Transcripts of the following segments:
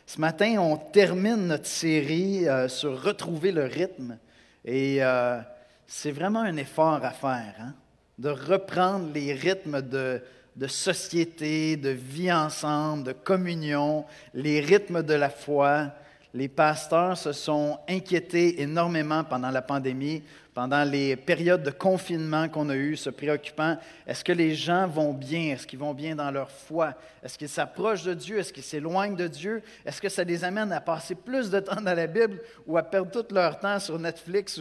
Ce matin, on termine notre série sur retrouver le rythme. Et c'est vraiment un effort à faire, hein, de reprendre les rythmes de société, de vie ensemble, de communion, les rythmes de la foi. Les pasteurs se sont inquiétés énormément pendant la pandémie, pendant les périodes de confinement qu'on a eues, se préoccupant, est-ce que les gens vont bien? Est-ce qu'ils vont bien dans leur foi? Est-ce qu'ils s'approchent de Dieu? Est-ce qu'ils s'éloignent de Dieu? Est-ce que ça les amène à passer plus de temps dans la Bible ou à perdre tout leur temps sur Netflix ou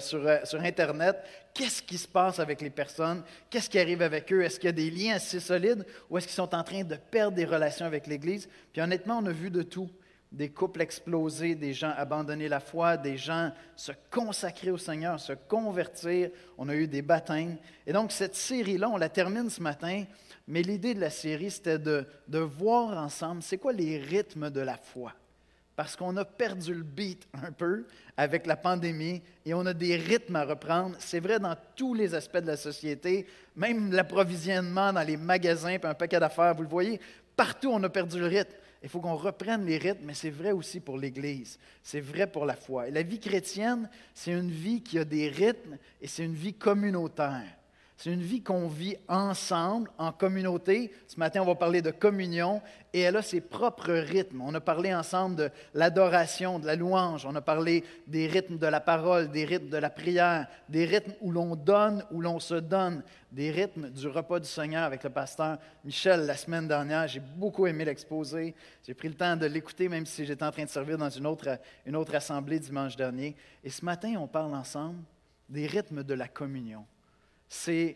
sur Internet? Qu'est-ce qui se passe avec les personnes? Qu'est-ce qui arrive avec eux? Est-ce qu'il y a des liens assez solides ou est-ce qu'ils sont en train de perdre des relations avec l'Église? Puis honnêtement, on a vu de tout. Des couples exploser, des gens abandonner la foi, des gens se consacrer au Seigneur, se convertir. On a eu des baptêmes. Et donc, cette série-là, on la termine ce matin, mais l'idée de la série, c'était de voir ensemble, c'est quoi les rythmes de la foi? Parce qu'on a perdu le beat un peu avec la pandémie et on a des rythmes à reprendre. C'est vrai dans tous les aspects de la société, même l'approvisionnement dans les magasins, puis un paquet d'affaires, vous le voyez, partout on a perdu le rythme. Il faut qu'on reprenne les rythmes, mais c'est vrai aussi pour l'Église. C'est vrai pour la foi. Et la vie chrétienne, c'est une vie qui a des rythmes et c'est une vie communautaire. C'est une vie qu'on vit ensemble, en communauté. Ce matin, on va parler de communion et elle a ses propres rythmes. On a parlé ensemble de l'adoration, de la louange. On a parlé des rythmes de la parole, des rythmes de la prière, des rythmes où l'on donne, où l'on se donne, des rythmes du repas du Seigneur avec le pasteur Michel la semaine dernière. J'ai beaucoup aimé l'exposé. J'ai pris le temps de l'écouter, même si j'étais en train de servir dans une autre assemblée dimanche dernier. Et ce matin, on parle ensemble des rythmes de la communion. C'est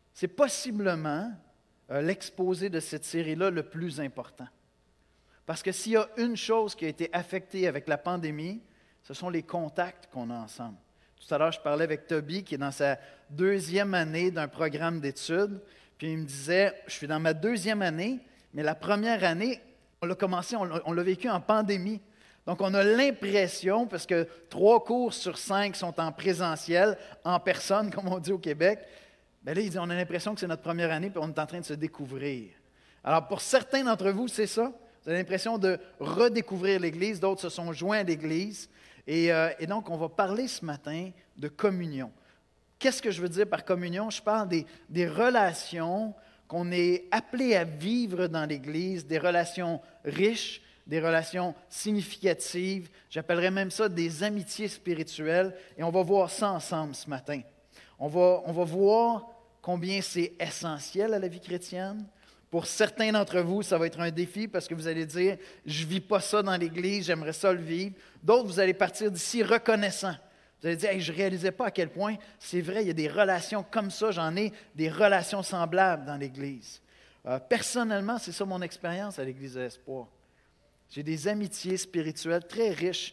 possiblement l'exposé de cette série-là le plus important. Parce que s'il y a une chose qui a été affectée avec la pandémie, ce sont les contacts qu'on a ensemble. Tout à l'heure, je parlais avec Toby, qui est dans sa 2e année d'un programme d'études, puis il me disait, je suis dans ma 2e année, mais la première année, on l'a commencé, on l'a vécu en pandémie. Donc, on a l'impression, parce que 3 cours sur 5 sont en présentiel, en personne, comme on dit au Québec, bien là, il dit, on a l'impression que c'est notre première année, puis on est en train de se découvrir. Alors, pour certains d'entre vous, c'est ça. Vous avez l'impression de redécouvrir l'Église, d'autres se sont joints à l'Église. Et donc, on va parler ce matin de communion. Qu'est-ce que je veux dire par communion? Je parle des relations qu'on est appelé à vivre dans l'Église, des relations riches, des relations significatives, j'appellerais même ça des amitiés spirituelles, et on va voir ça ensemble ce matin. On va voir combien c'est essentiel à la vie chrétienne. Pour certains d'entre vous, ça va être un défi parce que vous allez dire « je ne vis pas ça dans l'Église, j'aimerais ça le vivre ». D'autres, vous allez partir d'ici reconnaissants. Vous allez dire hey, « je ne réalisais pas à quel point c'est vrai, il y a des relations comme ça, j'en ai des relations semblables dans l'Église ». Personnellement, c'est ça mon expérience à l'Église de l'Espoir. J'ai des amitiés spirituelles très riches,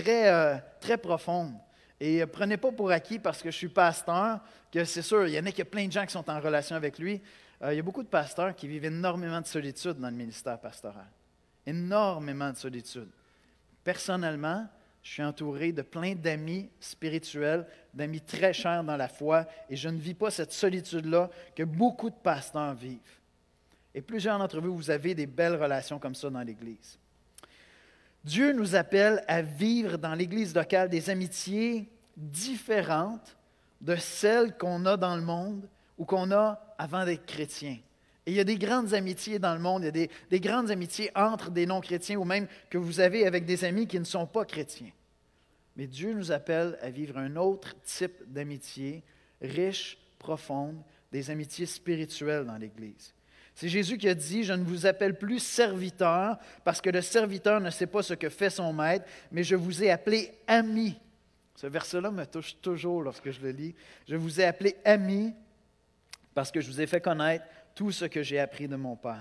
très profondes. Et prenez pas pour acquis parce que je suis pasteur, que c'est sûr, il y en a qui a plein de gens qui sont en relation avec lui. Il y a beaucoup de pasteurs qui vivent énormément de solitude dans le ministère pastoral. Énormément de solitude. Personnellement, je suis entouré de plein d'amis spirituels, d'amis très chers dans la foi, et je ne vis pas cette solitude-là que beaucoup de pasteurs vivent. Et plusieurs d'entre vous, vous avez des belles relations comme ça dans l'Église. Dieu nous appelle à vivre dans l'Église locale des amitiés différentes de celles qu'on a dans le monde ou qu'on a avant d'être chrétien. Et il y a des grandes amitiés dans le monde, il y a des grandes amitiés entre des non-chrétiens ou même que vous avez avec des amis qui ne sont pas chrétiens. Mais Dieu nous appelle à vivre un autre type d'amitié, riche, profonde, des amitiés spirituelles dans l'Église. C'est Jésus qui a dit « Je ne vous appelle plus serviteur, parce que le serviteur ne sait pas ce que fait son maître, mais je vous ai appelé amis. » Ce verset-là me touche toujours lorsque je le lis. « Je vous ai appelé amis, parce que je vous ai fait connaître tout ce que j'ai appris de mon Père. »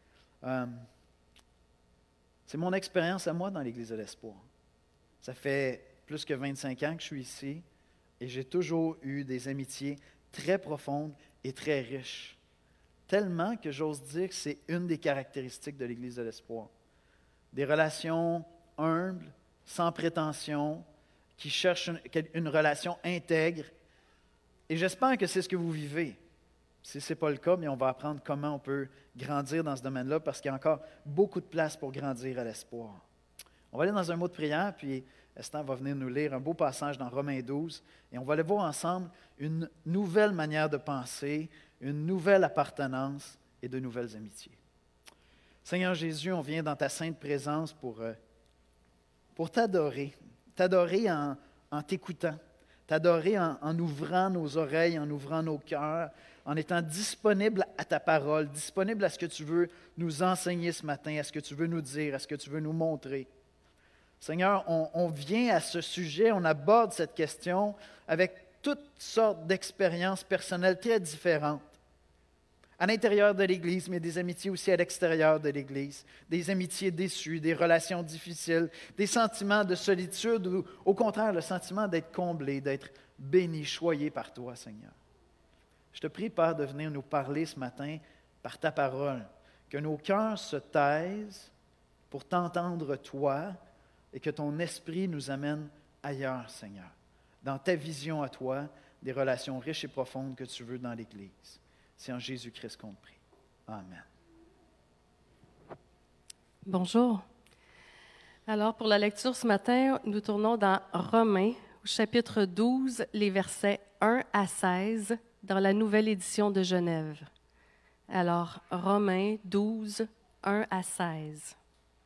C'est mon expérience à moi dans l'Église de l'Espoir. Ça fait plus que 25 ans que je suis ici, et j'ai toujours eu des amitiés très profondes et très riches. Tellement que j'ose dire que c'est une des caractéristiques de l'Église de l'Espoir. Des relations humbles, sans prétention, qui cherchent une relation intègre. Et j'espère que c'est ce que vous vivez. Si ce n'est pas le cas, mais on va apprendre comment on peut grandir dans ce domaine-là parce qu'il y a encore beaucoup de place pour grandir à l'Espoir. On va aller dans un mot de prière, puis Esther va venir nous lire un beau passage dans Romains 12, et on va aller voir ensemble une nouvelle manière de penser, une nouvelle appartenance et de nouvelles amitiés. Seigneur Jésus, on vient dans ta sainte présence pour t'adorer, t'adorer en t'écoutant, t'adorer en ouvrant nos oreilles, en ouvrant nos cœurs, en étant disponible à ta parole, disponible à ce que tu veux nous enseigner ce matin, à ce que tu veux nous dire, à ce que tu veux nous montrer. Seigneur, on vient à ce sujet, on aborde cette question avec toutes sortes d'expériences personnelles très différentes. À l'intérieur de l'Église, mais des amitiés aussi à l'extérieur de l'Église, des amitiés déçues, des relations difficiles, des sentiments de solitude ou au contraire le sentiment d'être comblé, d'être béni, choyé par toi, Seigneur. Je te prie, Père, de venir nous parler ce matin par ta parole, que nos cœurs se taisent pour t'entendre toi et que ton esprit nous amène ailleurs, Seigneur, dans ta vision à toi, des relations riches et profondes que tu veux dans l'Église. C'est en Jésus-Christ qu'on te prie. Amen. Bonjour. Alors, pour la lecture ce matin, nous tournons dans Romains, au chapitre 12, les versets 1 à 16, dans la nouvelle édition de Genève. Alors, Romains 12, 1 à 16.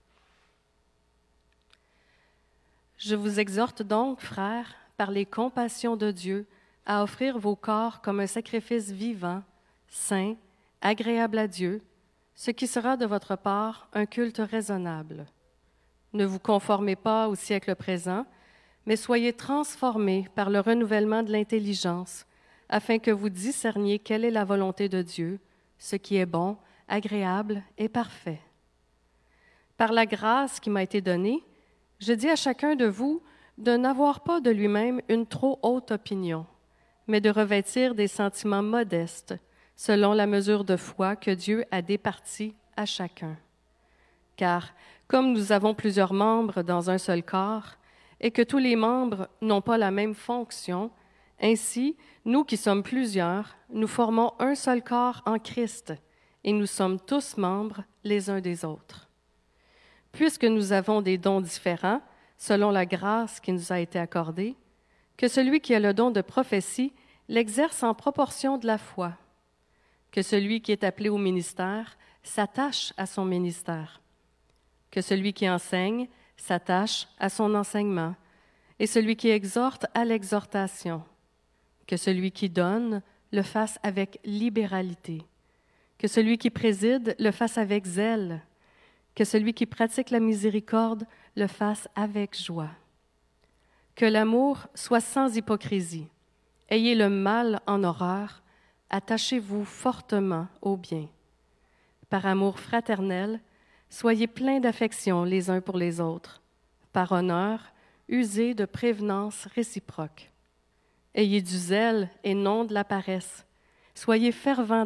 Je vous exhorte donc, frères, par les compassions de Dieu, à offrir vos corps comme un sacrifice vivant, saint, agréable à Dieu, ce qui sera de votre part un culte raisonnable. Ne vous conformez pas au siècle présent, mais soyez transformés par le renouvellement de l'intelligence, afin que vous discerniez quelle est la volonté de Dieu, ce qui est bon, agréable et parfait. Par la grâce qui m'a été donnée, je dis à chacun de vous de n'avoir pas de lui-même une trop haute opinion, mais de revêtir des sentiments modestes, selon la mesure de foi que Dieu a départie à chacun. Car, comme nous avons plusieurs membres dans un seul corps, et que tous les membres n'ont pas la même fonction, ainsi, nous qui sommes plusieurs, nous formons un seul corps en Christ, et nous sommes tous membres les uns des autres. Puisque nous avons des dons différents, selon la grâce qui nous a été accordée, que celui qui a le don de prophétie l'exerce en proportion de la foi, que celui qui est appelé au ministère s'attache à son ministère, que celui qui enseigne s'attache à son enseignement, et celui qui exhorte à l'exhortation, que celui qui donne le fasse avec libéralité, que celui qui préside le fasse avec zèle, que celui qui pratique la miséricorde le fasse avec joie. Que l'amour soit sans hypocrisie. Ayez le mal en horreur, attachez-vous fortement au bien. Par amour fraternel, soyez pleins d'affection les uns pour les autres. Par honneur, usez de prévenance réciproque. Ayez du zèle et non de la paresse. Soyez fervents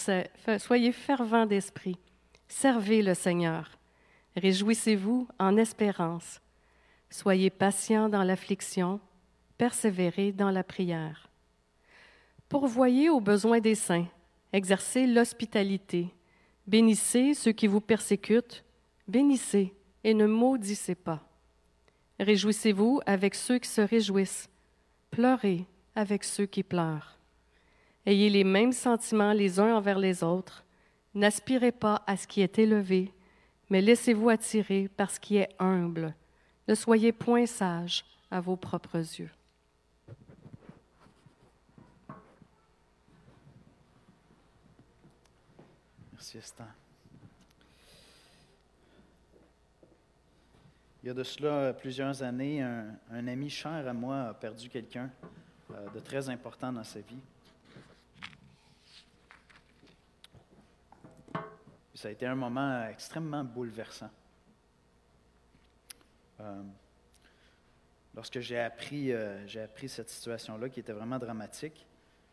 d'esprit. Servez le Seigneur. Réjouissez-vous en espérance. Soyez patients dans l'affliction. Persévérez dans la prière. Pourvoyez aux besoins des saints, exercez l'hospitalité, bénissez ceux qui vous persécutent, bénissez et ne maudissez pas. Réjouissez-vous avec ceux qui se réjouissent, pleurez avec ceux qui pleurent. Ayez les mêmes sentiments les uns envers les autres, n'aspirez pas à ce qui est élevé, mais laissez-vous attirer par ce qui est humble. Ne soyez point sages à vos propres yeux. Merci, Esther. Il y a de cela plusieurs années, un ami cher à moi a perdu quelqu'un de très important dans sa vie. Puis ça a été un moment extrêmement bouleversant. Lorsque j'ai appris cette situation-là, qui était vraiment dramatique,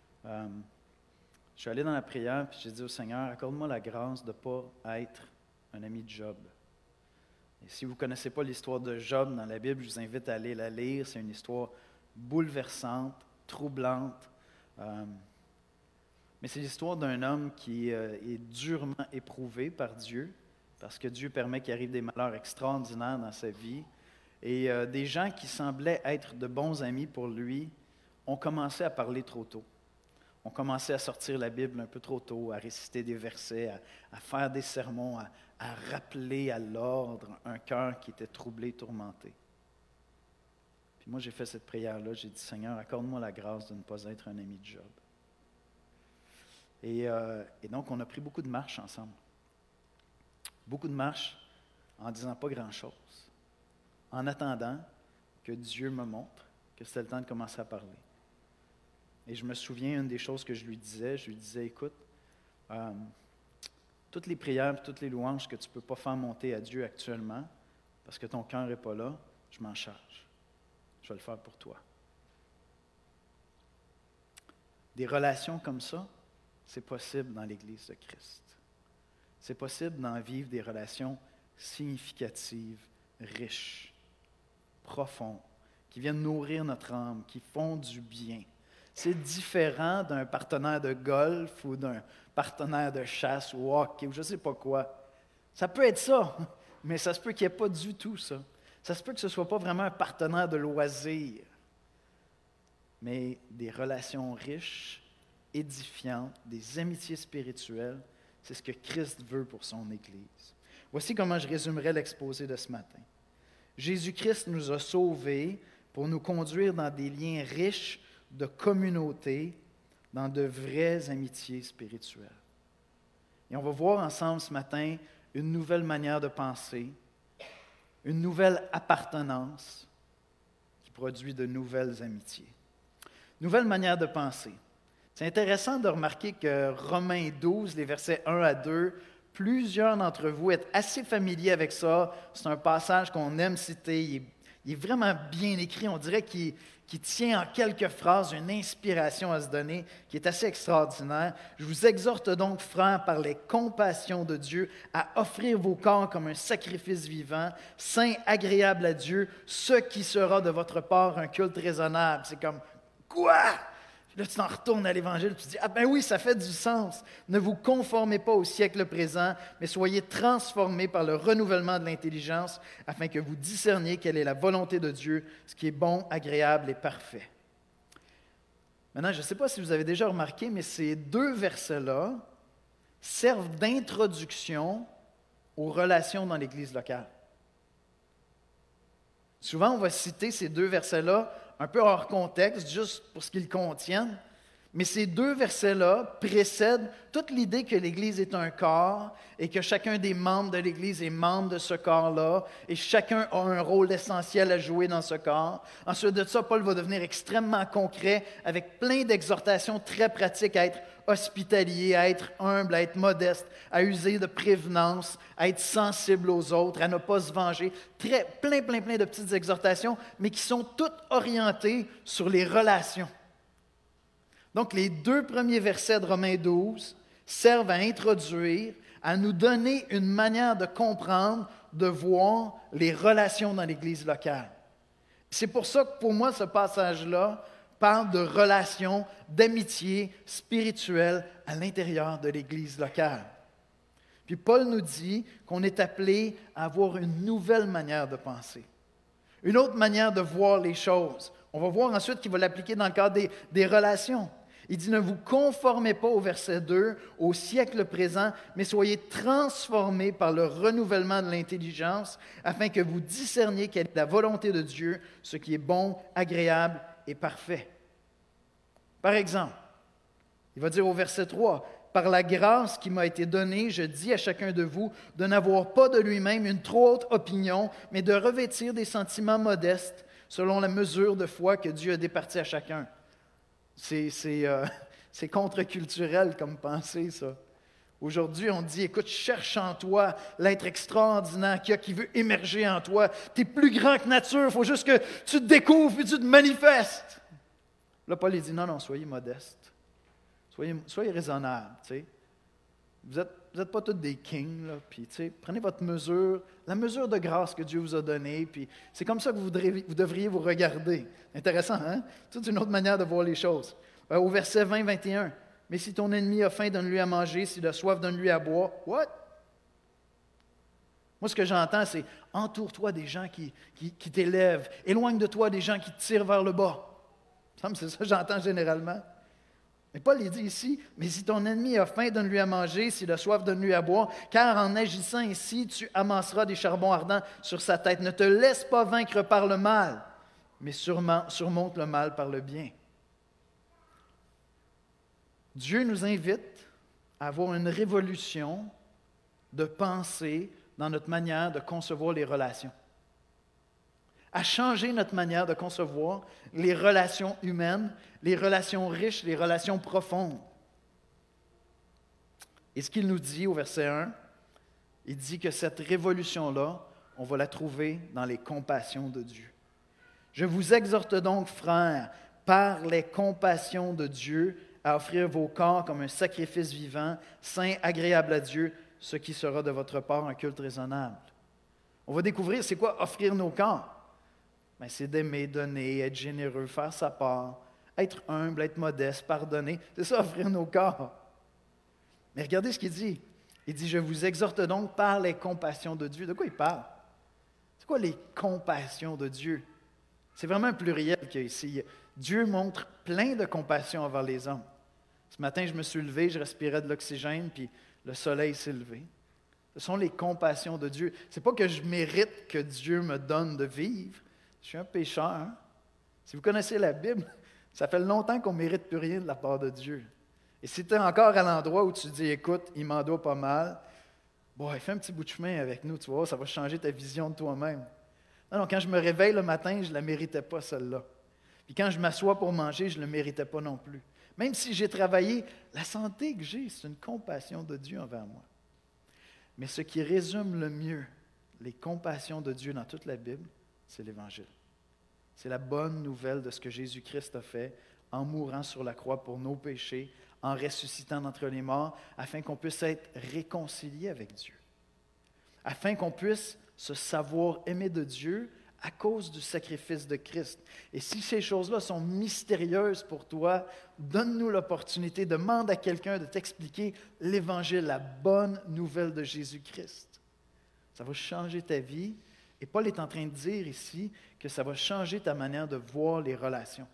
je suis allé dans la prière et j'ai dit au Seigneur, accorde-moi la grâce de ne pas être un ami de Job. Et si vous ne connaissez pas l'histoire de Job dans la Bible, je vous invite à aller la lire. C'est une histoire bouleversante, troublante. Mais c'est l'histoire d'un homme qui est durement éprouvé par Dieu, parce que Dieu permet qu'il arrive des malheurs extraordinaires dans sa vie. Et des gens qui semblaient être de bons amis pour lui ont commencé à parler trop tôt. On commençait à sortir la Bible un peu trop tôt, à réciter des versets, à faire des sermons, à rappeler à l'ordre un cœur qui était troublé, tourmenté. Puis moi, j'ai fait cette prière-là. J'ai dit, Seigneur, accorde-moi la grâce de ne pas être un ami de Job. Et donc, on a pris beaucoup de marches ensemble. Beaucoup de marches en disant pas grand-chose. En attendant que Dieu me montre que c'était le temps de commencer à parler. Et je me souviens, une des choses que je lui disais, écoute, toutes les prières, toutes les louanges que tu ne peux pas faire monter à Dieu actuellement, parce que ton cœur n'est pas là, je m'en charge. Je vais le faire pour toi. Des relations comme ça, c'est possible dans l'Église de Christ. C'est possible d'en vivre des relations significatives, riches, profondes, qui viennent nourrir notre âme, qui font du bien. C'est différent d'un partenaire de golf ou d'un partenaire de chasse ou hockey ou je ne sais pas quoi. Ça peut être ça, mais ça se peut qu'il n'y ait pas du tout ça. Ça se peut que ce ne soit pas vraiment un partenaire de loisir, mais des relations riches, édifiantes, des amitiés spirituelles, c'est ce que Christ veut pour son Église. Voici comment je résumerai l'exposé de ce matin. Jésus-Christ nous a sauvés pour nous conduire dans des liens riches de communauté, dans de vraies amitiés spirituelles. Et on va voir ensemble ce matin une nouvelle manière de penser, une nouvelle appartenance qui produit de nouvelles amitiés. Nouvelle manière de penser. C'est intéressant de remarquer que Romains 12, les versets 1 à 2, plusieurs d'entre vous êtes assez familiers avec ça. C'est un passage qu'on aime citer. Il est vraiment bien écrit. On dirait qu'il tient en quelques phrases une inspiration à se donner qui est assez extraordinaire. Je vous exhorte donc, frères, par les compassions de Dieu, à offrir vos corps comme un sacrifice vivant, saint, agréable à Dieu, ce qui sera de votre part un culte raisonnable. C'est comme, quoi? Là, tu t'en retournes à l'Évangile, tu te dis, ah ben oui, ça fait du sens. Ne vous conformez pas au siècle présent, mais soyez transformés par le renouvellement de l'intelligence, afin que vous discerniez quelle est la volonté de Dieu, ce qui est bon, agréable et parfait. Maintenant, je ne sais pas si vous avez déjà remarqué, mais ces deux versets-là servent d'introduction aux relations dans l'Église locale. Souvent, on va citer ces deux versets-là un peu hors contexte, juste pour ce qu'ils contiennent. Mais ces deux versets-là précèdent toute l'idée que l'Église est un corps et que chacun des membres de l'Église est membre de ce corps-là et chacun a un rôle essentiel à jouer dans ce corps. Ensuite de ça, Paul va devenir extrêmement concret avec plein d'exhortations très pratiques à être hospitalier, à être humble, à être modeste, à user de prévenance, à être sensible aux autres, à ne pas se venger. Plein de petites exhortations, mais qui sont toutes orientées sur les relations. Donc, les deux premiers versets de Romains 12 servent à introduire, à nous donner une manière de comprendre, de voir les relations dans l'Église locale. C'est pour ça que pour moi, ce passage-là parle de relations, d'amitié spirituelle à l'intérieur de l'Église locale. Puis Paul nous dit qu'on est appelé à avoir une nouvelle manière de penser, une autre manière de voir les choses. On va voir ensuite qu'il va l'appliquer dans le cadre des relations. Il dit, ne vous conformez pas au verset 2, au siècle présent, mais soyez transformés par le renouvellement de l'intelligence, afin que vous discerniez quelle est la volonté de Dieu, ce qui est bon, agréable et parfait. Par exemple, il va dire au verset 3, « Par la grâce qui m'a été donnée, je dis à chacun de vous de n'avoir pas de lui-même une trop haute opinion, mais de revêtir des sentiments modestes, selon la mesure de foi que Dieu a départie à chacun. » C'est contre-culturel comme pensée, ça. Aujourd'hui, on dit, écoute, cherche en toi l'être extraordinaire qui veut émerger en toi. Tu es plus grand que nature, il faut juste que tu te découvres et tu te manifestes. Là, Paul dit, non, soyez modestes. Soyez raisonnables, tu sais. Vous êtes pas tous des kings, là, puis tu sais, prenez votre mesure, la mesure de grâce que Dieu vous a donnée, puis c'est comme ça que vous devriez vous regarder. Intéressant, hein? C'est une autre manière de voir les choses. Au verset 20-21, « Mais si ton ennemi a faim, donne-lui à manger, s'il a soif, donne-lui à boire. » What? Moi, ce que j'entends, c'est entoure-toi des gens qui t'élèvent, éloigne de toi des gens qui te tirent vers le bas. C'est ça que j'entends généralement. Mais Paul il dit ici, mais si ton ennemi a faim, donne-lui à manger, s'il a soif, donne-lui à boire, car en agissant ainsi, tu amasseras des charbons ardents sur sa tête. Ne te laisse pas vaincre par le mal, mais surmonte le mal par le bien. Dieu nous invite à avoir une révolution de pensée dans notre manière de concevoir les relations, à changer notre manière de concevoir les relations humaines, les relations riches, les relations profondes. Et ce qu'il nous dit au verset 1, il dit que cette révolution-là, on va la trouver dans les compassions de Dieu. Je vous exhorte donc, frères, par les compassions de Dieu, à offrir vos corps comme un sacrifice vivant, saint, agréable à Dieu, ce qui sera de votre part un culte raisonnable. On va découvrir c'est quoi offrir nos corps. Bien, c'est d'aimer, donner, être généreux, faire sa part, être humble, être modeste, pardonner. C'est ça, offrir nos corps. Mais regardez ce qu'il dit. Il dit, je vous exhorte donc par les compassions de Dieu. De quoi il parle? C'est quoi les compassions de Dieu? C'est vraiment un pluriel qu'il y a ici. Dieu montre plein de compassion envers les hommes. Ce matin, je me suis levé, je respirais de l'oxygène, puis le soleil s'est levé. Ce sont les compassions de Dieu. Ce n'est pas que je mérite que Dieu me donne de vivre. Je suis un pécheur. Hein? Si vous connaissez la Bible, ça fait longtemps qu'on ne mérite plus rien de la part de Dieu. Et si tu es encore à l'endroit où tu dis, écoute, il m'en doit pas mal, bon, fais un petit bout de chemin avec nous, tu vois, ça va changer ta vision de toi-même. Non, quand je me réveille le matin, je ne la méritais pas, celle-là. Puis quand je m'assois pour manger, je ne le méritais pas non plus. Même si j'ai travaillé, la santé que j'ai, c'est une compassion de Dieu envers moi. Mais ce qui résume le mieux les compassions de Dieu dans toute la Bible, c'est l'Évangile. C'est la bonne nouvelle de ce que Jésus-Christ a fait en mourant sur la croix pour nos péchés, en ressuscitant d'entre les morts, afin qu'on puisse être réconcilié avec Dieu, afin qu'on puisse se savoir aimé de Dieu à cause du sacrifice de Christ. Et si ces choses-là sont mystérieuses pour toi, donne-nous l'opportunité, demande à quelqu'un de t'expliquer l'Évangile, la bonne nouvelle de Jésus-Christ. Ça va changer ta vie. Et Paul est en train de dire ici que ça va changer ta manière de voir les relations.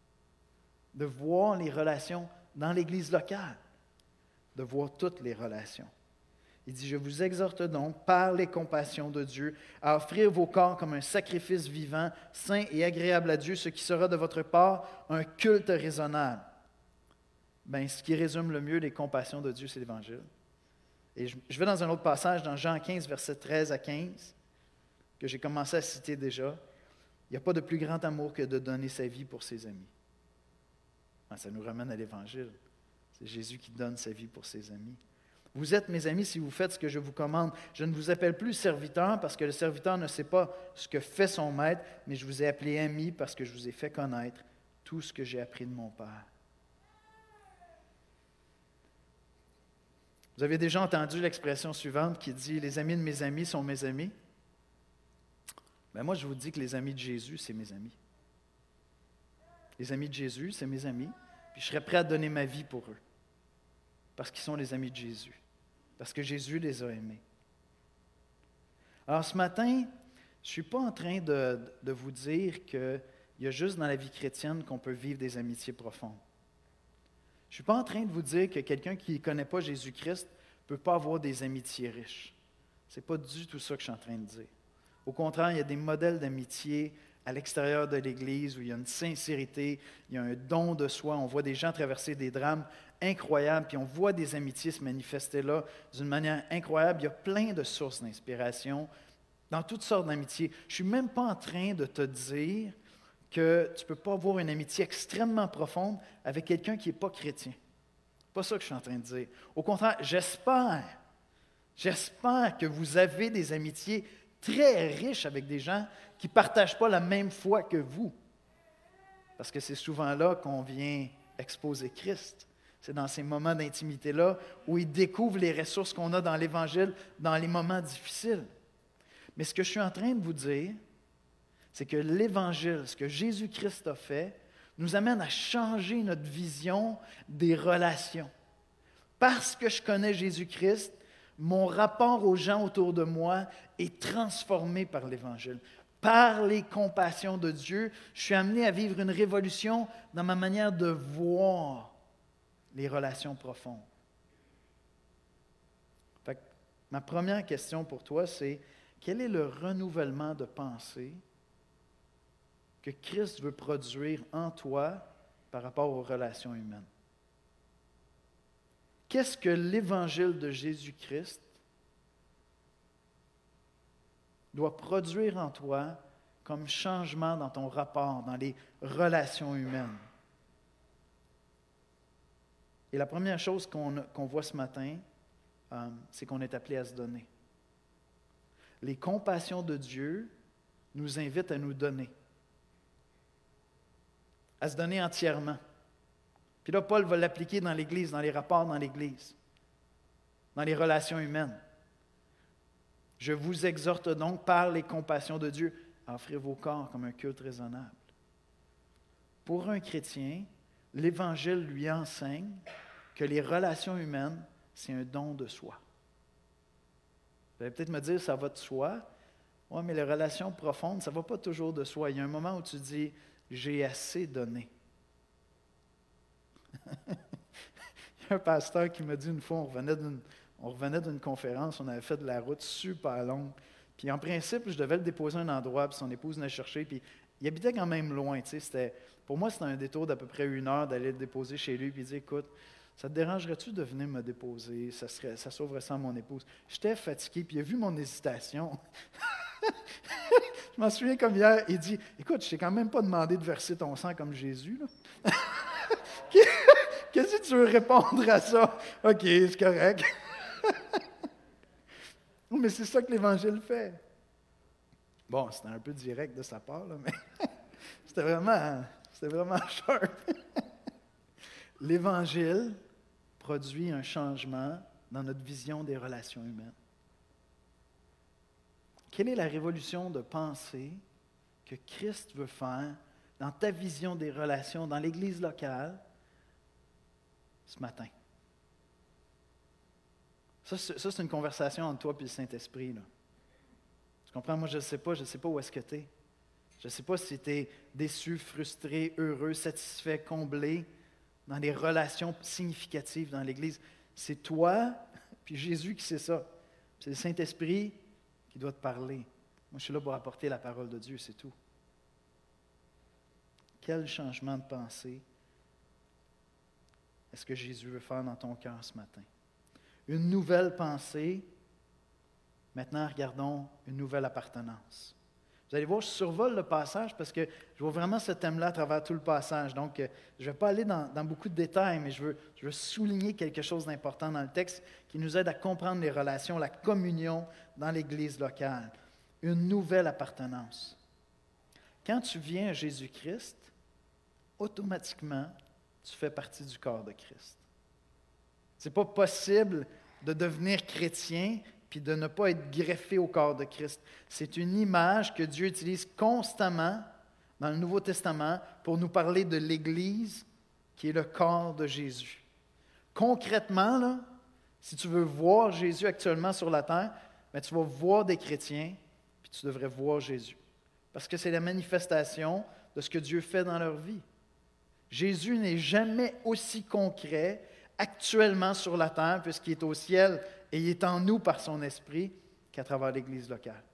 De voir les relations dans l'Église locale. De voir toutes les relations. Il dit, je vous exhorte donc, par les compassions de Dieu, à offrir vos corps comme un sacrifice vivant, saint et agréable à Dieu, ce qui sera de votre part un culte raisonnable. Bien, ce qui résume le mieux les compassions de Dieu, c'est l'Évangile. Et je vais dans un autre passage, dans Jean 15, versets 13 à 15, que j'ai commencé à citer déjà. Il n'y a pas de plus grand amour que de donner sa vie pour ses amis. Ça nous ramène à l'Évangile. C'est Jésus qui donne sa vie pour ses amis. Vous êtes mes amis si vous faites ce que je vous commande. Je ne vous appelle plus serviteur parce que le serviteur ne sait pas ce que fait son maître, mais je vous ai appelé ami parce que je vous ai fait connaître tout ce que j'ai appris de mon Père. Vous avez déjà entendu l'expression suivante qui dit « Les amis de mes amis sont mes amis ». Bien, moi, je vous dis que les amis de Jésus, c'est mes amis. Les amis de Jésus, c'est mes amis, puis je serais prêt à donner ma vie pour eux, parce qu'ils sont les amis de Jésus, parce que Jésus les a aimés. Alors, ce matin, je ne suis pas en train de vous dire qu'il y a juste dans la vie chrétienne qu'on peut vivre des amitiés profondes. Je ne suis pas en train de vous dire que quelqu'un qui ne connaît pas Jésus-Christ ne peut pas avoir des amitiés riches. Ce n'est pas du tout ça que je suis en train de dire. Au contraire, il y a des modèles d'amitié à l'extérieur de l'Église où il y a une sincérité, il y a un don de soi. On voit des gens traverser des drames incroyables, puis on voit des amitiés se manifester là d'une manière incroyable. Il y a plein de sources d'inspiration dans toutes sortes d'amitiés. Je ne suis même pas en train de te dire que tu ne peux pas avoir une amitié extrêmement profonde avec quelqu'un qui n'est pas chrétien. Ce n'est pas ça que je suis en train de dire. Au contraire, j'espère que vous avez des amitiés très riches avec des gens qui ne partagent pas la même foi que vous. Parce que c'est souvent là qu'on vient exposer Christ. C'est dans ces moments d'intimité-là où il découvre les ressources qu'on a dans l'Évangile dans les moments difficiles. Mais ce que je suis en train de vous dire, c'est que l'Évangile, ce que Jésus-Christ a fait, nous amène à changer notre vision des relations. Parce que je connais Jésus-Christ, Mon rapport aux gens autour de moi est transformé par l'Évangile. Par les compassions de Dieu, je suis amené à vivre une révolution dans ma manière de voir les relations profondes. Fait que ma première question pour toi, c'est quel est le renouvellement de pensée que Christ veut produire en toi par rapport aux relations humaines? Qu'est-ce que l'Évangile de Jésus-Christ doit produire en toi comme changement dans ton rapport, dans les relations humaines? Et la première chose qu'on voit ce matin, c'est qu'on est appelé à se donner. Les compassions de Dieu nous invitent à nous donner, à se donner entièrement. Puis là, Paul va l'appliquer dans l'Église, dans les rapports dans l'Église, dans les relations humaines. Je vous exhorte donc par les compassions de Dieu à offrir vos corps comme un culte raisonnable. Pour un chrétien, l'Évangile lui enseigne que les relations humaines, c'est un don de soi. Vous allez peut-être me dire, ça va de soi. Oui, mais les relations profondes, ça ne va pas toujours de soi. Il y a un moment où tu dis, j'ai assez donné. Il y a un pasteur qui m'a dit une fois, on revenait d'une conférence, on avait fait de la route super longue. Puis en principe, je devais le déposer à un endroit, puis son épouse venait le chercher. Puis il habitait quand même loin. Pour moi, c'était un détour d'à peu près 1 heure d'aller le déposer chez lui. Puis il dit, écoute, ça te dérangerait-tu de venir me déposer? Ça sauverait ça à mon épouse. J'étais fatigué, puis il a vu mon hésitation. Je m'en souviens comme hier, il dit, écoute, je t'ai quand même pas demandé de verser ton sang comme Jésus, là. Qu'est-ce que tu veux répondre à ça? OK, c'est correct. Mais c'est ça que l'Évangile fait. Bon, c'était un peu direct de sa part, là, mais c'était vraiment sharp. L'Évangile produit un changement dans notre vision des relations humaines. Quelle est la révolution de pensée que Christ veut faire dans ta vision des relations, dans l'Église locale, ce matin? Ça, c'est une conversation entre toi et le Saint-Esprit, là. Tu comprends? Moi, je ne sais pas où est-ce que tu es. Je ne sais pas si tu es déçu, frustré, heureux, satisfait, comblé dans des relations significatives dans l'Église. C'est toi, puis Jésus qui sait ça. C'est le Saint-Esprit qui doit te parler. Moi, je suis là pour apporter la parole de Dieu, c'est tout. Quel changement de pensée est-ce que Jésus veut faire dans ton cœur ce matin? Une nouvelle pensée. Maintenant, regardons une nouvelle appartenance. Vous allez voir, je survole le passage parce que je vois vraiment ce thème-là à travers tout le passage. Donc, je ne vais pas aller dans beaucoup de détails, mais je veux souligner quelque chose d'important dans le texte qui nous aide à comprendre les relations, la communion dans l'Église locale. Une nouvelle appartenance. Quand tu viens à Jésus-Christ, automatiquement, tu fais partie du corps de Christ. Ce n'est pas possible de devenir chrétien puis de ne pas être greffé au corps de Christ. C'est une image que Dieu utilise constamment dans le Nouveau Testament pour nous parler de l'Église qui est le corps de Jésus. Concrètement, là, si tu veux voir Jésus actuellement sur la terre, bien, tu vas voir des chrétiens puis tu devrais voir Jésus. Parce que c'est la manifestation de ce que Dieu fait dans leur vie. Jésus n'est jamais aussi concret actuellement sur la terre, puisqu'il est au ciel et il est en nous par son esprit, qu'à travers l'Église locale.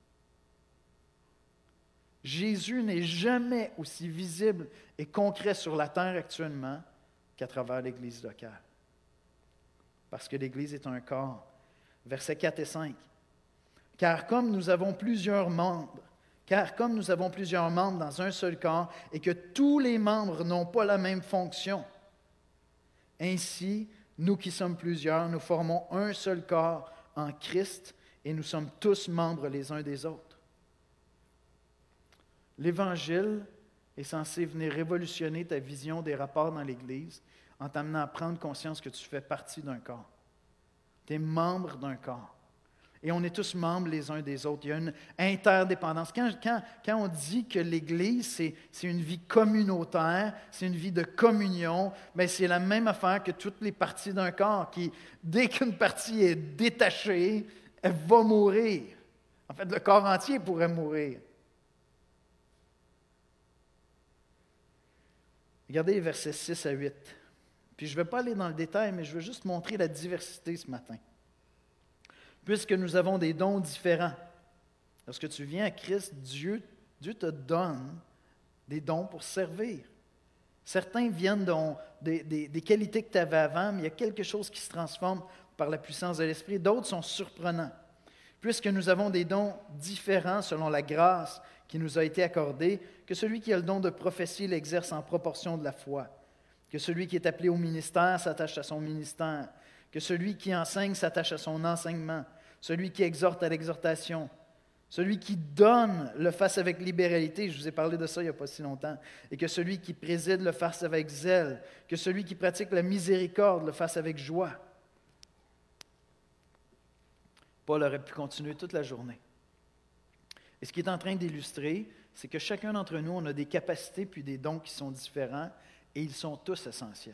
Jésus n'est jamais aussi visible et concret sur la terre actuellement qu'à travers l'Église locale. Parce que l'Église est un corps. Versets 4 et 5. Car comme nous avons plusieurs membres dans un seul corps et que tous les membres n'ont pas la même fonction, ainsi, nous qui sommes plusieurs, nous formons un seul corps en Christ et nous sommes tous membres les uns des autres. L'Évangile est censé venir révolutionner ta vision des rapports dans l'Église en t'amenant à prendre conscience que tu fais partie d'un corps. Tu es membre d'un corps. Et on est tous membres les uns des autres. Il y a une interdépendance. Quand on dit que l'Église, c'est une vie communautaire, c'est une vie de communion, mais c'est la même affaire que toutes les parties d'un corps qui, dès qu'une partie est détachée, elle va mourir. En fait, le corps entier pourrait mourir. Regardez les versets 6 à 8. Puis je ne vais pas aller dans le détail, mais je veux juste montrer la diversité ce matin. Puisque nous avons des dons différents. Lorsque tu viens à Christ, Dieu te donne des dons pour servir. Certains viennent des qualités que tu avais avant, mais il y a quelque chose qui se transforme par la puissance de l'Esprit. D'autres sont surprenants. Puisque nous avons des dons différents selon la grâce qui nous a été accordée, que celui qui a le don de prophétie l'exerce en proportion de la foi, que celui qui est appelé au ministère s'attache à son ministère, que celui qui enseigne s'attache à son enseignement, celui qui exhorte à l'exhortation, celui qui donne le fasse avec libéralité, je vous ai parlé de ça il n'y a pas si longtemps, et que celui qui préside le fasse avec zèle, que celui qui pratique la miséricorde le fasse avec joie. Paul aurait pu continuer toute la journée. Et ce qu'il est en train d'illustrer, c'est que chacun d'entre nous, on a des capacités puis des dons qui sont différents, et ils sont tous essentiels.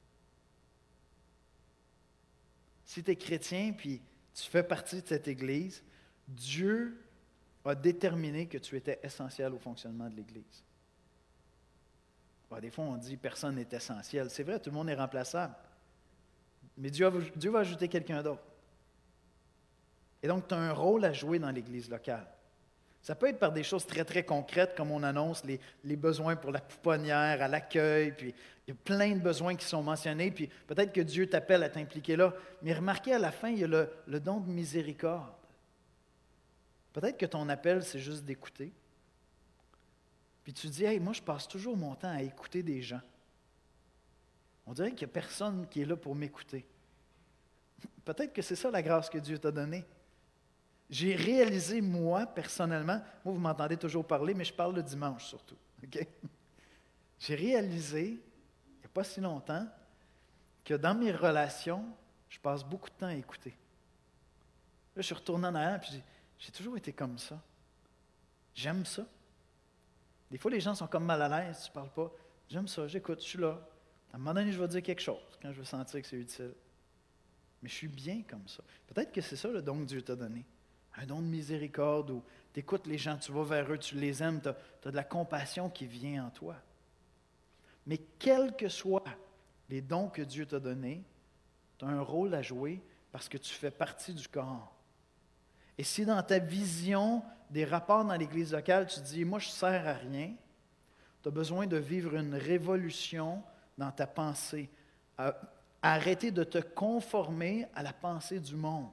Si tu es chrétien puis tu fais partie de cette Église, Dieu a déterminé que tu étais essentiel au fonctionnement de l'Église. Des fois, on dit que personne n'est essentiel. C'est vrai, tout le monde est remplaçable. Mais Dieu va ajouter quelqu'un d'autre. Et donc, tu as un rôle à jouer dans l'Église locale. Ça peut être par des choses très, très concrètes, comme on annonce les besoins pour la pouponnière, à l'accueil, puis il y a plein de besoins qui sont mentionnés, puis peut-être que Dieu t'appelle à t'impliquer là. Mais remarquez, à la fin, il y a le don de miséricorde. Peut-être que ton appel, c'est juste d'écouter. Puis tu dis, « Hey, moi, je passe toujours mon temps à écouter des gens. On dirait qu'il n'y a personne qui est là pour m'écouter. » Peut-être que c'est ça la grâce que Dieu t'a donnée. J'ai réalisé, moi, personnellement, moi, vous m'entendez toujours parler, mais je parle le dimanche surtout. Okay? J'ai réalisé, il n'y a pas si longtemps, que dans mes relations, je passe beaucoup de temps à écouter. Là, je suis retourné en arrière, puis j'ai toujours été comme ça. J'aime ça. Des fois, les gens sont comme mal à l'aise, tu ne parles pas. J'aime ça, j'écoute, je suis là. À un moment donné, je vais dire quelque chose quand je vais sentir que c'est utile. Mais je suis bien comme ça. Peut-être que c'est ça le don que Dieu t'a donné. Un don de miséricorde où tu écoutes les gens, tu vas vers eux, tu les aimes, tu as de la compassion qui vient en toi. Mais quels que soient les dons que Dieu t'a donnés, tu as un rôle à jouer parce que tu fais partie du corps. Et si dans ta vision des rapports dans l'Église locale, tu te dis « Moi, je ne sers à rien », tu as besoin de vivre une révolution dans ta pensée. Arrêter de te conformer à la pensée du monde.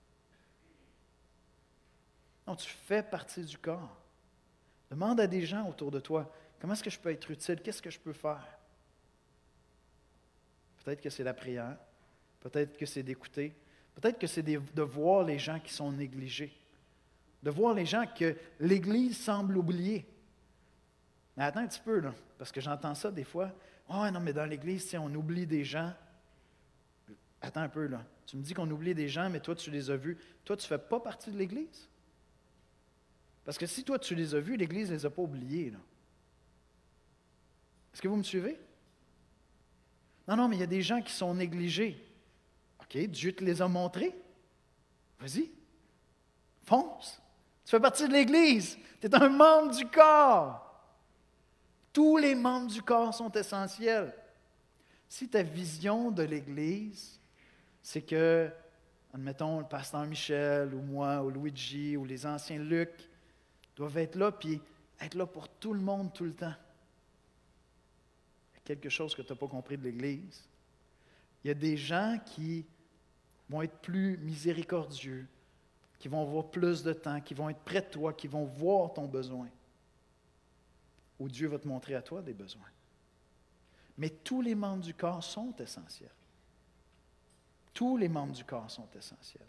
Non, tu fais partie du corps. Demande à des gens autour de toi, comment est-ce que je peux être utile? Qu'est-ce que je peux faire? Peut-être que c'est la prière, peut-être que c'est d'écouter, peut-être que c'est de voir les gens qui sont négligés, de voir les gens que l'Église semble oublier. Mais attends un petit peu, là, parce que j'entends ça des fois. « Oh non, mais dans l'Église, on oublie des gens. » Attends un peu, là. Tu me dis qu'on oublie des gens, mais toi, tu les as vus. Toi, tu ne fais pas partie de l'Église? Parce que si toi, tu les as vus, l'Église ne les a pas oubliés. Là. Est-ce que vous me suivez? Non, mais il y a des gens qui sont négligés. OK, Dieu te les a montrés. Vas-y, fonce. Tu fais partie de l'Église. Tu es un membre du corps. Tous les membres du corps sont essentiels. Si ta vision de l'Église, c'est que, admettons, le pasteur Michel, ou moi, ou Luigi, ou les anciens Luc, doivent être là, puis être là pour tout le monde, tout le temps. Il y a quelque chose que tu n'as pas compris de l'Église. Il y a des gens qui vont être plus miséricordieux, qui vont avoir plus de temps, qui vont être près de toi, qui vont voir ton besoin. Ou Dieu va te montrer à toi des besoins. Mais tous les membres du corps sont essentiels. Tous les membres du corps sont essentiels.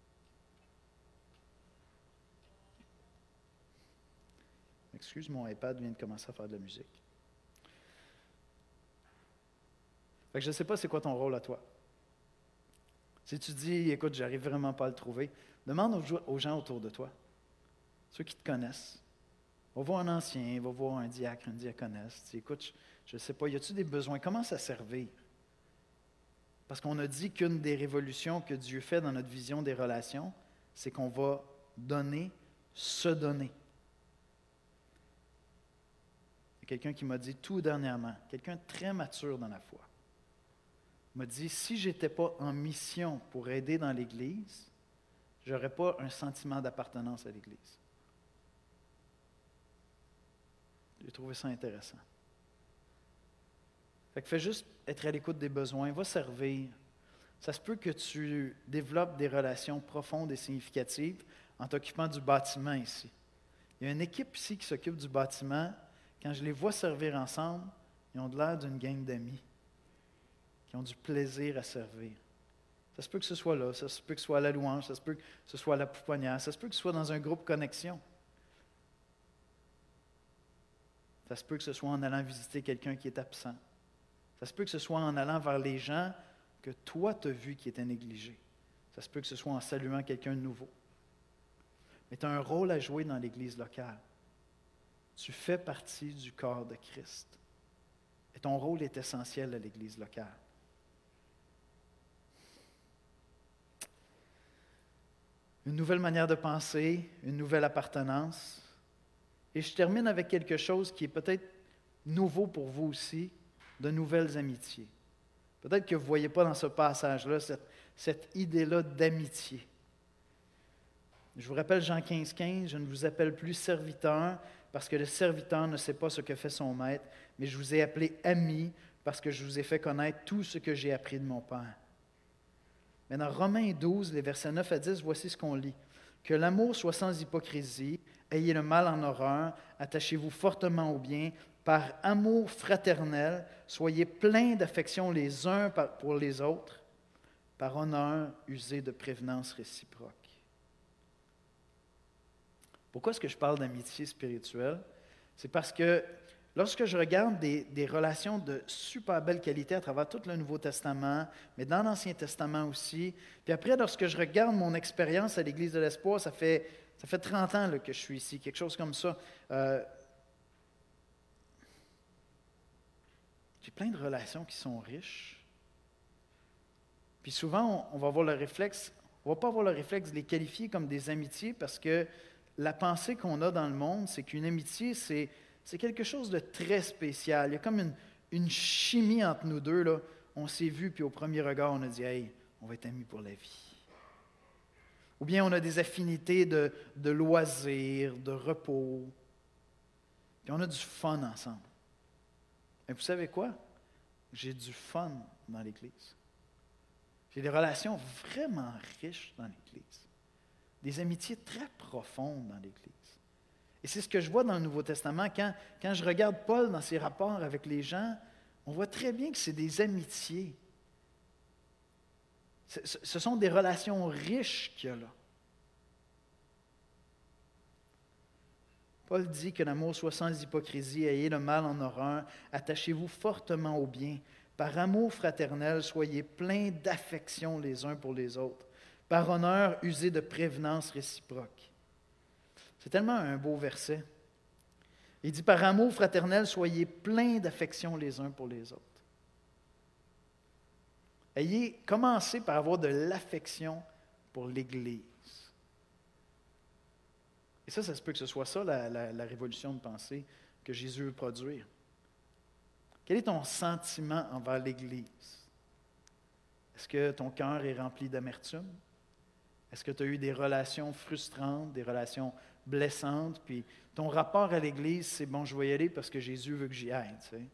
Excuse, mon iPad vient de commencer à faire de la musique. Fait que je ne sais pas c'est quoi ton rôle à toi. Si tu dis, écoute, j'arrive vraiment pas à le trouver, demande aux gens autour de toi, ceux qui te connaissent. Va voir un ancien, va voir un diacre, une diaconesse. Dis, écoute, je ne sais pas, y a-t-il des besoins? Commence à servir. Parce qu'on a dit qu'une des révolutions que Dieu fait dans notre vision des relations, c'est qu'on va donner, se donner. Il y a quelqu'un qui m'a dit tout dernièrement, quelqu'un de très mature dans la foi, m'a dit, si je n'étais pas en mission pour aider dans l'Église, je n'aurais pas un sentiment d'appartenance à l'Église. J'ai trouvé ça intéressant. Fait que fais juste être à l'écoute des besoins, va servir. Ça se peut que tu développes des relations profondes et significatives en t'occupant du bâtiment ici. Il y a une équipe ici qui s'occupe du bâtiment. Quand je les vois servir ensemble, ils ont de l'air d'une gang d'amis qui ont du plaisir à servir. Ça se peut que ce soit là, ça se peut que ce soit à la louange, ça se peut que ce soit à la pouponnière, ça se peut que ce soit dans un groupe connexion. Ça se peut que ce soit en allant visiter quelqu'un qui est absent. Ça se peut que ce soit en allant vers les gens que toi tu as vu qui étaient négligés. Ça se peut que ce soit en saluant quelqu'un de nouveau. Mais tu as un rôle à jouer dans l'Église locale. Tu fais partie du corps de Christ. Et ton rôle est essentiel à l'Église locale. Une nouvelle manière de penser, une nouvelle appartenance. Et je termine avec quelque chose qui est peut-être nouveau pour vous aussi, de nouvelles amitiés. Peut-être que vous ne voyez pas dans ce passage-là cette idée-là d'amitié. Je vous rappelle Jean 15,15, je ne vous appelle plus serviteur parce que le serviteur ne sait pas ce que fait son maître, mais je vous ai appelé ami parce que je vous ai fait connaître tout ce que j'ai appris de mon Père. Mais dans Romains 12, les versets 9 à 10, voici ce qu'on lit. Que l'amour soit sans hypocrisie, ayez le mal en horreur, attachez-vous fortement au bien, par amour fraternel, soyez pleins d'affection les uns pour les autres, par honneur, usez de prévenance réciproque. Pourquoi est-ce que je parle d'amitié spirituelle? C'est parce que lorsque je regarde des relations de super belle qualité à travers tout le Nouveau Testament, mais dans l'Ancien Testament aussi, puis après, lorsque je regarde mon expérience à l'Église de l'Espoir, ça fait 30 ans là, que je suis ici, quelque chose comme ça. J'ai plein de relations qui sont riches. Puis souvent, on va avoir le réflexe, on ne va pas avoir le réflexe de les qualifier comme des amitiés parce que la pensée qu'on a dans le monde, c'est qu'une amitié, c'est quelque chose de très spécial. Il y a comme une chimie entre nous deux. Là. On s'est vus, puis au premier regard, on a dit « Hey, on va être amis pour la vie ». Ou bien on a des affinités de loisirs, de repos. Puis on a du fun ensemble. Et vous savez quoi? J'ai du fun dans l'Église. J'ai des relations vraiment riches dans l'Église. Des amitiés très profondes dans l'Église. Et c'est ce que je vois dans le Nouveau Testament. Quand je regarde Paul dans ses rapports avec les gens, on voit très bien que c'est des amitiés. Ce sont des relations riches qu'il y a là. Paul dit que l'amour soit sans hypocrisie, ayez le mal en horreur, attachez-vous fortement au bien. Par amour fraternel, soyez pleins d'affection les uns pour les autres. Par honneur, usez de prévenance réciproque. C'est tellement un beau verset. Il dit, par amour fraternel, soyez pleins d'affection les uns pour les autres. Commencez par avoir de l'affection pour l'Église. Et ça se peut que ce soit ça, la révolution de pensée que Jésus veut produire. Quel est ton sentiment envers l'Église? Est-ce que ton cœur est rempli d'amertume? Est-ce que tu as eu des relations frustrantes, des relations blessantes, puis ton rapport à l'Église, c'est bon, je vais y aller parce que Jésus veut que j'y aille, tu sais.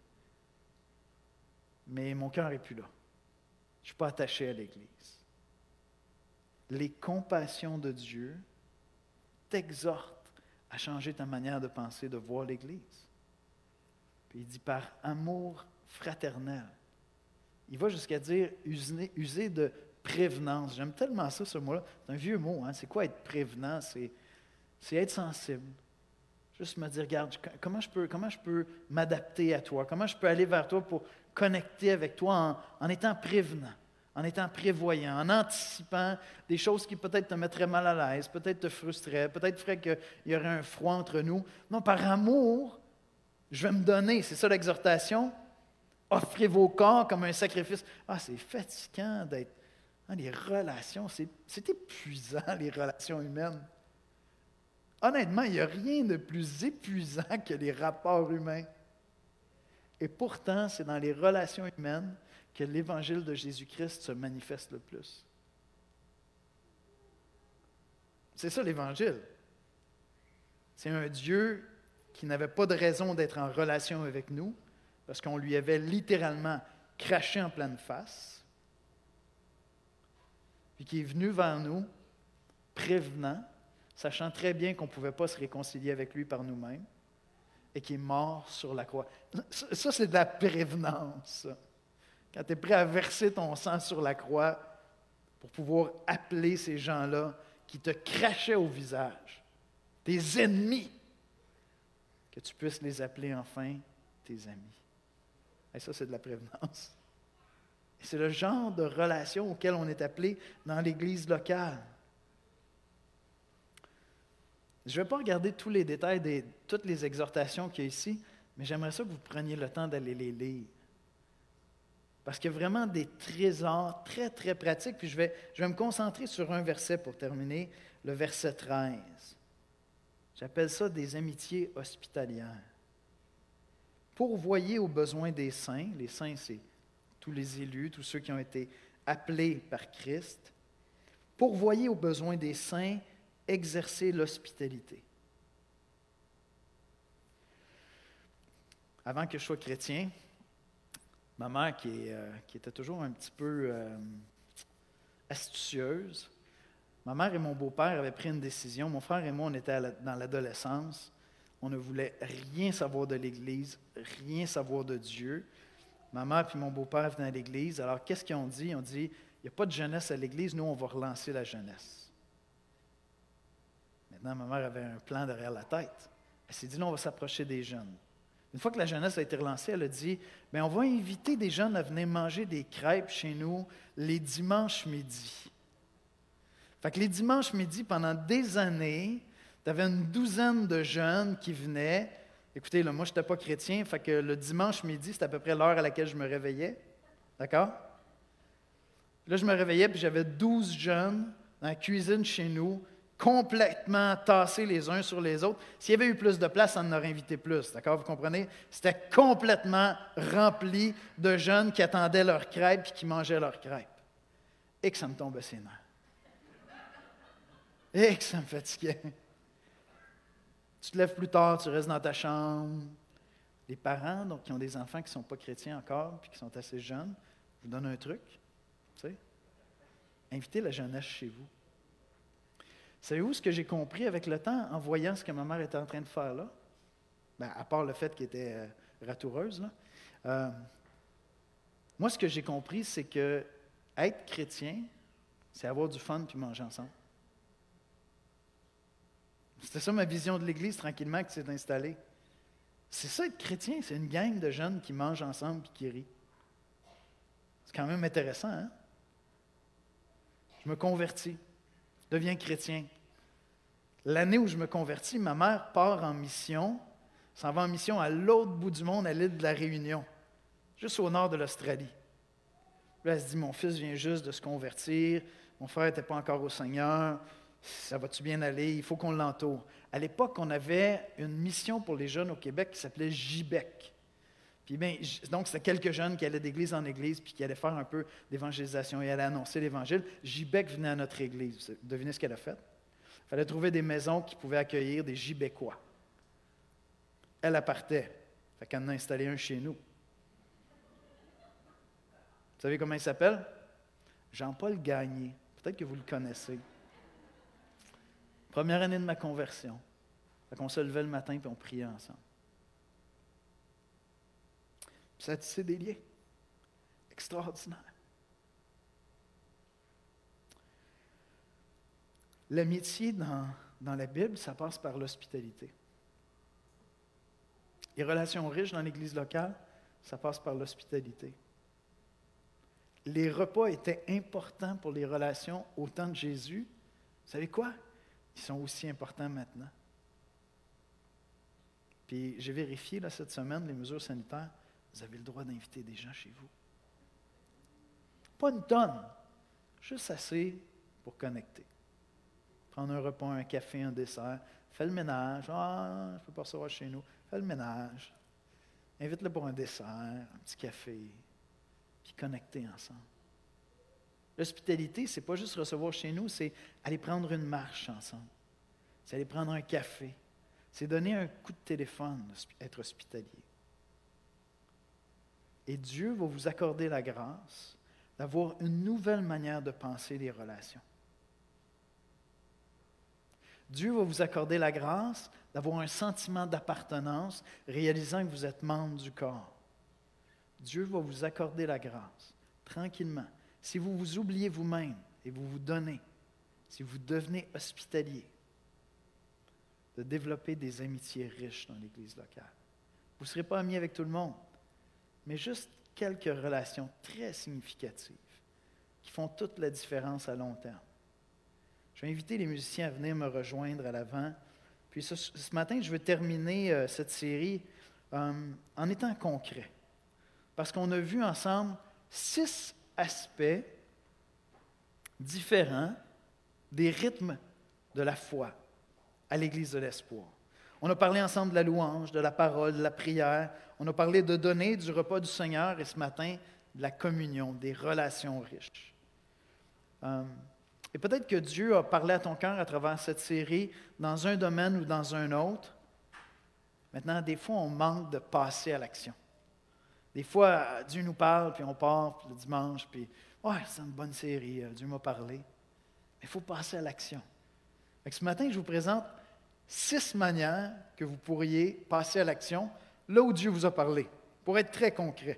Mais mon cœur n'est plus là. Je ne suis pas attaché à l'Église. Les compassions de Dieu t'exhortent à changer ta manière de penser, de voir l'Église. Puis il dit par amour fraternel. Il va jusqu'à dire user de prévenance. J'aime tellement ça, ce mot-là. C'est un vieux mot. Hein? C'est quoi être prévenant? C'est être sensible. Juste me dire, regarde, comment je peux m'adapter à toi? Comment je peux aller vers toi pour connecter avec toi en étant prévenant, en étant prévoyant, en anticipant des choses qui peut-être te mettraient mal à l'aise, peut-être te frustreraient, peut-être feraient qu'il y aurait un froid entre nous. Non, par amour, je vais me donner. C'est ça l'exhortation. Offrez vos corps comme un sacrifice. Ah, c'est fatigant d'être dans les relations. C'est épuisant, les relations humaines. Honnêtement, il n'y a rien de plus épuisant que les rapports humains. Et pourtant, c'est dans les relations humaines que l'Évangile de Jésus-Christ se manifeste le plus. C'est ça l'Évangile. C'est un Dieu qui n'avait pas de raison d'être en relation avec nous, parce qu'on lui avait littéralement craché en pleine face, puis qui est venu vers nous, prévenant, sachant très bien qu'on ne pouvait pas se réconcilier avec lui par nous-mêmes, et qui est mort sur la croix. Ça, c'est de la prévenance. Quand tu es prêt à verser ton sang sur la croix pour pouvoir appeler ces gens-là qui te crachaient au visage, tes ennemis, que tu puisses les appeler enfin tes amis. Et ça, c'est de la prévenance. Et c'est le genre de relation auquel on est appelé dans l'Église locale. Je ne vais pas regarder tous les détails de toutes les exhortations qu'il y a ici, mais j'aimerais ça que vous preniez le temps d'aller les lire. Parce qu'il y a vraiment des trésors très, très pratiques. Puis je vais me concentrer sur un verset pour terminer, le verset 13. J'appelle ça des amitiés hospitalières. Pourvoyez aux besoins des saints. Les saints, c'est tous les élus, tous ceux qui ont été appelés par Christ. Pourvoyez aux besoins des saints, exercez l'hospitalité. Avant que je sois chrétien, ma mère, qui était toujours un petit peu astucieuse, ma mère et mon beau-père avaient pris une décision. Mon frère et moi, on était dans l'adolescence. On ne voulait rien savoir de l'Église, rien savoir de Dieu. Ma mère et mon beau-père venaient à l'Église. Alors, qu'est-ce qu'ils ont dit? Ils ont dit, il n'y a pas de jeunesse à l'Église, nous, on va relancer la jeunesse. Maintenant, ma mère avait un plan derrière la tête. Elle s'est dit, là, on va s'approcher des jeunes. Une fois que la jeunesse a été relancée, elle a dit, bien, on va inviter des jeunes à venir manger des crêpes chez nous les dimanches midi. Fait que les dimanches midi, pendant des années, tu avais une douzaine de jeunes qui venaient. Écoutez, là, moi, je n'étais pas chrétien, fait que le dimanche midi, c'était à peu près l'heure à laquelle je me réveillais. D'accord? Là, je me réveillais, puis j'avais 12 jeunes dans la cuisine chez nous, complètement tassés les uns sur les autres. S'il y avait eu plus de place, on en aurait invité plus. D'accord? Vous comprenez? C'était complètement rempli de jeunes qui attendaient leurs crêpes et qui mangeaient leurs crêpes. Et que ça me tombait ses nerfs. Et que ça me fatiguait. Tu te lèves plus tard, tu restes dans ta chambre. Les parents donc, qui ont des enfants qui ne sont pas chrétiens encore puis qui sont assez jeunes, je vous donne un truc. Tu sais? Invitez la jeunesse chez vous. Savez-vous ce que j'ai compris avec le temps en voyant ce que ma mère était en train de faire là? Bien, à part le fait qu'elle était ratoureuse, là. Moi, ce que j'ai compris, c'est que être chrétien, c'est avoir du fun puis manger ensemble. C'était ça ma vision de l'Église, tranquillement, qui s'est installée. C'est ça, être chrétien, c'est une gang de jeunes qui mangent ensemble et qui rient. C'est quand même intéressant, hein? Je me convertis, je deviens chrétien. L'année où je me convertis, ma mère part en mission, s'en va en mission à l'autre bout du monde, à l'île de la Réunion, juste au nord de l'Australie. Là, elle se dit, mon fils vient juste de se convertir, mon frère n'était pas encore au Seigneur, ça va-tu bien aller? Il faut qu'on l'entoure. À l'époque, on avait une mission pour les jeunes au Québec qui s'appelait JBEC. Puis bien, donc, c'était quelques jeunes qui allaient d'église en église puis qui allaient faire un peu d'évangélisation et allaient annoncer l'Évangile. JBEC venait à notre église. Devinez ce qu'elle a fait? Il fallait trouver des maisons qui pouvaient accueillir des JBECois. Elle partait. Fait qu'elle en a installé un chez nous. Vous savez comment il s'appelle? Jean-Paul Gagné. Peut-être que vous le connaissez. Première année de ma conversion. Fait qu'on se levait le matin et on priait ensemble. Puis ça a tissé des liens extraordinaires. L'amitié dans la Bible, ça passe par l'hospitalité. Les relations riches dans l'Église locale, ça passe par l'hospitalité. les repas étaient importants pour les relations au temps de Jésus, vous savez quoi? Ils sont aussi importants maintenant. Puis j'ai vérifié là, cette semaine les mesures sanitaires. Vous avez le droit d'inviter des gens chez vous. Pas une tonne, juste assez pour connecter. Prendre un repas, un café, un dessert. Fais le ménage. Ah, je ne peux pas recevoir chez nous. Fais le ménage. Invite-le pour un dessert, un petit café. Puis connecter ensemble. L'hospitalité, ce n'est pas juste recevoir chez nous, c'est aller prendre une marche ensemble. C'est aller prendre un café. C'est donner un coup de téléphone, être hospitalier. Et Dieu va vous accorder la grâce d'avoir une nouvelle manière de penser les relations. Dieu va vous accorder la grâce d'avoir un sentiment d'appartenance, réalisant que vous êtes membre du corps. Dieu va vous accorder la grâce, tranquillement. Si vous vous oubliez vous-même et vous vous donnez, si vous devenez hospitalier, de développer des amitiés riches dans l'Église locale. Vous ne serez pas amis avec tout le monde, mais juste quelques relations très significatives qui font toute la différence à long terme. Je vais inviter les musiciens à venir me rejoindre à l'avant. Puis ce matin, je veux terminer cette série en étant concret. Parce qu'on a vu ensemble 6 aspects différents des rythmes de la foi à l'Église de l'Espoir. On a parlé ensemble de la louange, de la parole, de la prière. On a parlé de donner, du repas du Seigneur et ce matin, de la communion, des relations riches. Et peut-être que Dieu a parlé à ton cœur à travers cette série dans un domaine ou dans un autre. Maintenant, des fois, on manque de passer à l'action. Des fois, Dieu nous parle, puis on part puis le dimanche, puis « Ouais, c'est une bonne série, Dieu m'a parlé. » Mais il faut passer à l'action. Ce matin, je vous présente 6 manières que vous pourriez passer à l'action là où Dieu vous a parlé, pour être très concret.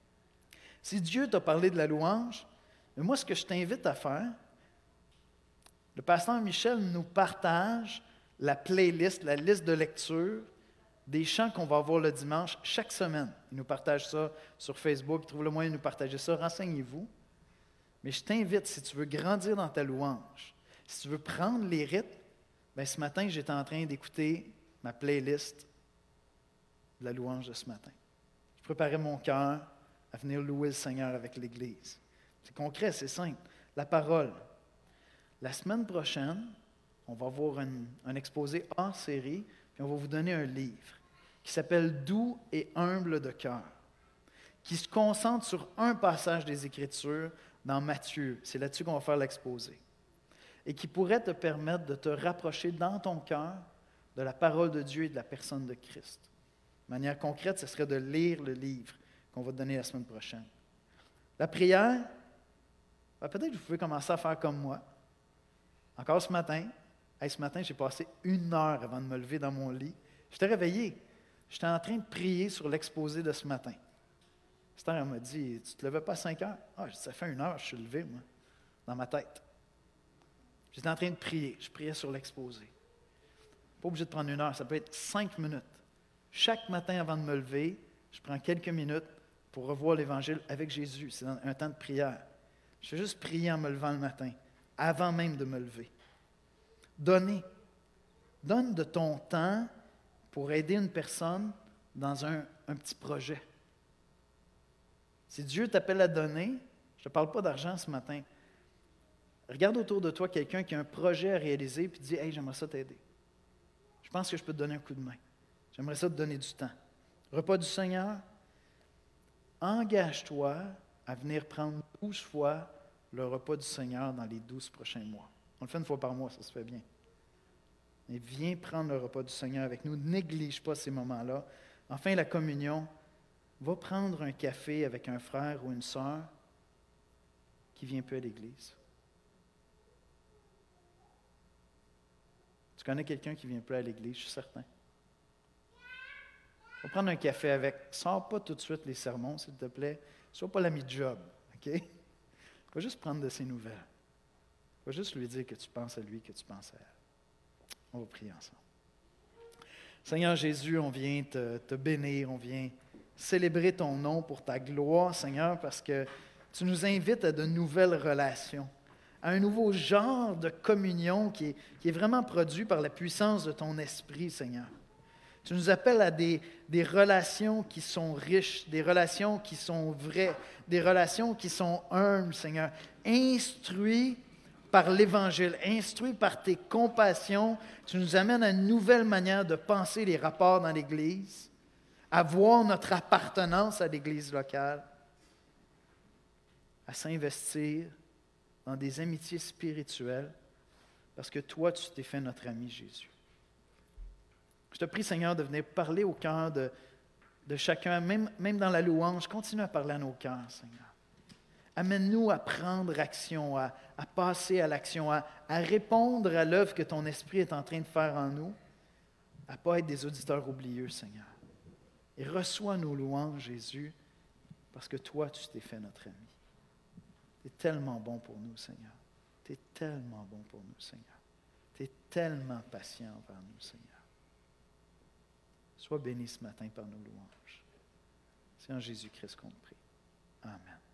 Si Dieu t'a parlé de la louange, moi, ce que je t'invite à faire, le pasteur Michel nous partage la playlist, la liste de lecture des chants qu'on va avoir le dimanche chaque semaine. Il nous partage ça sur Facebook, il trouve le moyen de nous partager ça, renseignez-vous. Mais je t'invite, si tu veux grandir dans ta louange, si tu veux prendre les rythmes, bien, ce matin, j'étais en train d'écouter ma playlist de la louange de ce matin. Je préparais mon cœur à venir louer le Seigneur avec l'Église. C'est concret, c'est simple. La parole. La semaine prochaine, on va avoir un exposé hors série, puis on va vous donner un livre qui s'appelle « Doux et humble de cœur », qui se concentre sur un passage des Écritures dans Matthieu. C'est là-dessus qu'on va faire l'exposé. Et qui pourrait te permettre de te rapprocher dans ton cœur de la parole de Dieu et de la personne de Christ. De manière concrète, ce serait de lire le livre qu'on va te donner la semaine prochaine. La prière, peut-être que vous pouvez commencer à faire comme moi. Encore ce matin, j'ai passé 1 heure avant de me lever dans mon lit. J'étais réveillé. J'étais en train de prier sur l'exposé de ce matin. Esther, elle m'a dit, « Tu ne te levais pas à 5 heures? » Ah, ça fait 1 heure, je suis levé, moi, dans ma tête. J'étais en train de prier. Je priais sur l'exposé. Pas obligé de prendre 1 heure, ça peut être 5 minutes. Chaque matin avant de me lever, je prends quelques minutes pour revoir l'Évangile avec Jésus. C'est un temps de prière. Je fais juste prier en me levant le matin, avant même de me lever. Donner. Donne de ton temps pour aider une personne dans un petit projet. Si Dieu t'appelle à donner, je ne te parle pas d'argent ce matin. Regarde autour de toi quelqu'un qui a un projet à réaliser et dis « Hey, j'aimerais ça t'aider. Je pense que je peux te donner un coup de main. J'aimerais ça te donner du temps. » Repas du Seigneur, engage-toi à venir prendre 12 fois le repas du Seigneur dans les 12 prochains mois. On le fait 1 fois par mois, ça se fait bien. Mais viens prendre le repas du Seigneur avec nous. Ne néglige pas ces moments-là. Enfin, la communion, va prendre un café avec un frère ou une sœur qui vient peu à l'Église. Tu connais quelqu'un qui vient peu à l'Église, je suis certain. Va prendre un café avec. Sors pas tout de suite les sermons, s'il te plaît. Sois pas l'ami de Job, OK? Va juste prendre de ses nouvelles. Va juste lui dire que tu penses à lui, que tu penses à elle. On va prier ensemble. Seigneur Jésus, on vient te bénir, on vient célébrer ton nom pour ta gloire, Seigneur, parce que Tu nous invites à de nouvelles relations, à un nouveau genre de communion qui est vraiment produit par la puissance de ton esprit, Seigneur. Tu nous appelles à des relations qui sont riches, des relations qui sont vraies, des relations qui sont humbles, Seigneur, instruits par l'Évangile, instruits par tes compassions. Tu nous amènes à une nouvelle manière de penser les rapports dans l'Église, à voir notre appartenance à l'Église locale, à s'investir dans des amitiés spirituelles, parce que toi, tu t'es fait notre ami Jésus. Je te prie, Seigneur, de venir parler au cœur de chacun, même dans la louange. Continue à parler à nos cœurs, Seigneur. Amène-nous à prendre action, à passer à l'action, à répondre à l'œuvre que ton Esprit est en train de faire en nous, à ne pas être des auditeurs oublieux, Seigneur. Et reçois nos louanges, Jésus, parce que toi, tu t'es fait notre ami. Tu es tellement bon pour nous, Seigneur. Tu es tellement bon pour nous, Seigneur. Tu es tellement patient envers nous, Seigneur. Sois béni ce matin par nos louanges. C'est en Jésus-Christ qu'on te prie. Amen.